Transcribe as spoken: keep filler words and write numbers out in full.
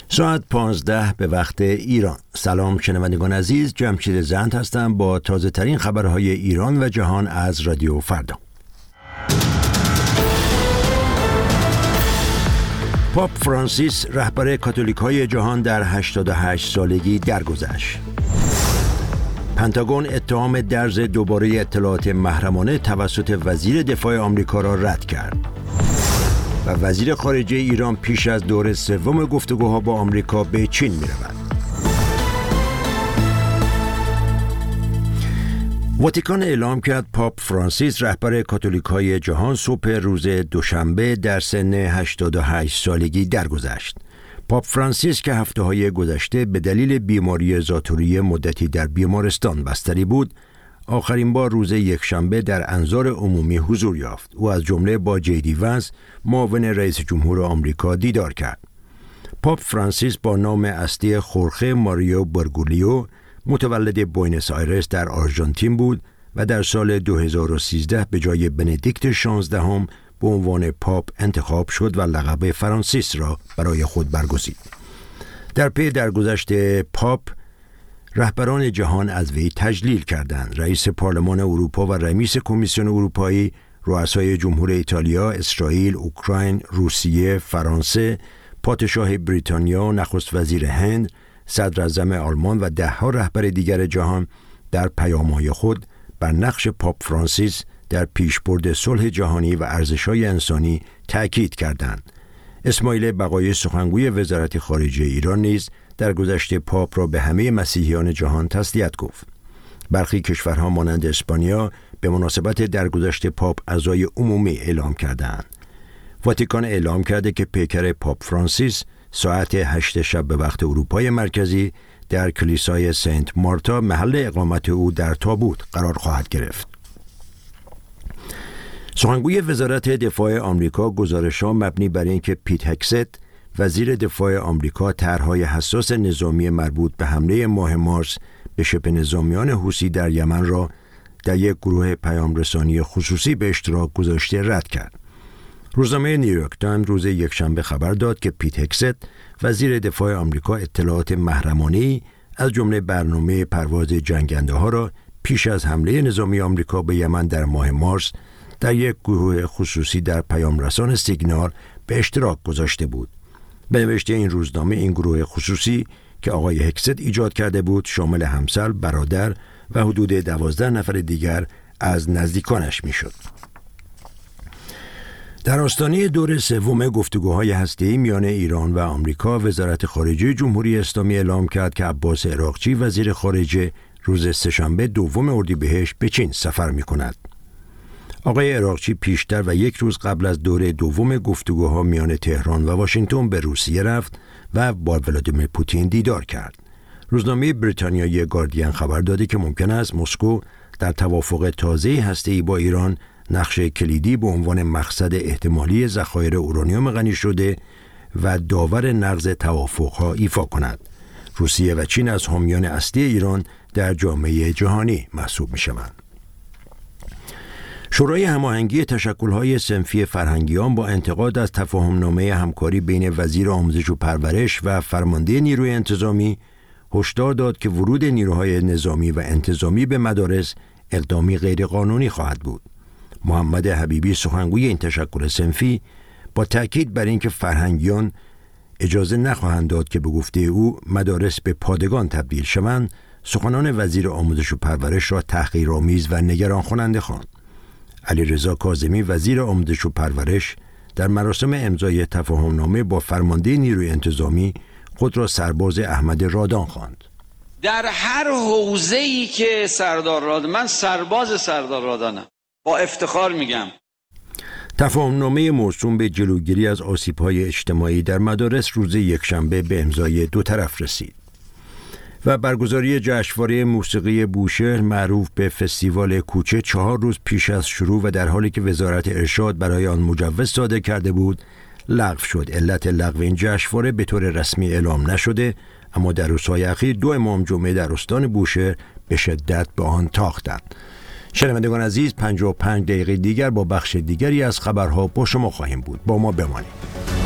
ساعت پانزده به وقت ایران. سلام شنوندگان عزیز، جمشید زند هستم با تازه ترین خبرهای ایران و جهان از رادیو فردا. پاپ فرانسیس رهبر کاتولیک‌های جهان در هشتاد و هشت سالگی درگذشت. پنتاگون اتهام درز دوباره اطلاعات محرمانه توسط وزیر دفاع آمریکا را رد کرد. و وزیر خارجه ایران پیش از دور سوم گفتگوها با آمریکا به چین می‌رود. واتیکان اعلام کرد پاپ فرانسیس رهبر کاتولیک‌های جهان صبح روز دوشنبه در سن هشتاد و هشت سالگی درگذشت. پاپ فرانسیس که هفته‌های گذشته به دلیل بیماری ذاتوری مدتی در بیمارستان بستری بود، آخرین بار روز یکشنبه در انظار عمومی حضور یافت. او از جمله با جی دی ونس معاون رئیس جمهور آمریکا دیدار کرد. پاپ فرانسیس با نام اصلی خورخه ماریو برگولیو متولد بوئنوس آیرس در آرژانتین بود و در سال دو هزار و سیزده به جای بندیکت شانزدهم به عنوان پاپ انتخاب شد و لقب فرانسیس را برای خود برگزید. در پی درگذشت پاپ، رهبران جهان از وی تجلیل کردند. رئیس پارلمان اروپا و رئیس کمیسیون اروپایی، رؤسای جمهور ایتالیا، اسرائیل، اوکراین، روسیه، فرانسه، پادشاه بریتانیا، نخست وزیر هند، صدر اعظم آلمان و ده‌ها رهبر دیگر جهان در پیام‌های خود بر نقش پاپ فرانسیس در پیشبرد صلح جهانی و ارزش‌های انسانی تأکید کردند. اسماعیل بقایی، سخنگوی وزارت خارجه ایران، نیز در گذشت پاپ را به همه مسیحیان جهان تسلیت گفت. برخی کشورها مانند اسپانیا به مناسبت درگذشت پاپ عزای عمومی اعلام کردند. واتیکان اعلام کرده که پیکر پاپ فرانسیس ساعت هشت شب به وقت اروپای مرکزی در کلیسای سنت مارتا، محل اقامت او، در تابوت قرار خواهد گرفت. سخنگوی وزارت دفاع آمریکا گزارش‌ها مبنی بر اینکه پیت هکست، وزیر دفاع آمریکا، طرح‌های حساس نظامی مربوط به حمله ماه مارس به شبه نظامیان حوثی در یمن را در یک گروه پیام رسانی خصوصی به اشتراک گذاشته رد کرد. روزنامه نیویورک تایمز روز یکشنبه خبر داد که پیت هکست، وزیر دفاع آمریکا، اطلاعات محرمانه‌ای از جمله برنامه پرواز جنگنده‌ها را پیش از حمله نظامی آمریکا به یمن در ماه مارس در یک گروه خصوصی در پیام رسان سیگنال به اشتراک گذاشته بود. به نوشته این روزنامه، این گروه خصوصی که آقای هکست ایجاد کرده بود شامل همسر، برادر و حدود دوازده نفر دیگر از نزدیکانش میشد. در آستانه دور سوم گفتگوهای هسته‌ای میان ایران و آمریکا، وزارت خارجه جمهوری اسلامی اعلام کرد که عباس عراقچی، وزیر خارجه، روز سه‌شنبه دوم اردیبهشت به چین سفر می‌کند. آقای عراقچی پیشتر و یک روز قبل از دور دوم گفتگوها میان تهران و واشنگتن به روسیه رفت و با ولادیمیر پوتین دیدار کرد. روزنامه بریتانیایی گاردین خبر داده که ممکن است مسکو در توافق تازه هسته‌ای با ایران نقش کلیدی به عنوان مقصد احتمالی ذخایر اورانیوم غنی شده و داور نقض توافقها ایفا کند. روسیه و چین از حامیان اصلی ایران در جامعه جهانی محسوب می‌شوند. شورای هماهنگی تشکل‌های صنفی فرهنگیان با انتقاد از تفاهم‌نامه همکاری بین وزیر آموزش و پرورش و فرمانده نیروی انتظامی هشدار داد که ورود نیروهای نظامی و انتظامی به مدارس اقدامی غیرقانونی خواهد بود. محمد حبیبی، سخنگوی این تشکل صنفی، با تأکید بر اینکه فرهنگیان اجازه نخواهند داد که به گفته او مدارس به پادگان تبدیل شوند، سخنان وزیر آموزش و پرورش را تحقیرآمیز و نگران کننده خواند. علیرضا کاظمی، وزیر آموزش و پرورش، در مراسم امضای تفاهمنامه با فرمانده نیروی انتظامی خود را سرباز احمد رادان خواند. در هر حوزه‌ای که سردار رادان، من سرباز سردار رادانم، با افتخار میگم. تفاهمنامه موسوم به جلوگیری از آسیب‌های اجتماعی در مدارس روز یکشنبه به امضای دو طرف رسید. و برگزاری جشنواره موسیقی بوشهر معروف به فستیوال کوچه چهار روز پیش از شروع و در حالی که وزارت ارشاد برای آن مجوز صادر کرده بود لغو شد. علت لغو این جشنواره به طور رسمی اعلام نشده، اما در روزهای اخیر دو امام جمعه در استان بوشهر به شدت به آن تاختند. شنوندگان عزیز، پنجاه و پنج دقیقه دیگر با بخش دیگری از خبرها با شما خواهیم بود. با ما بمانید.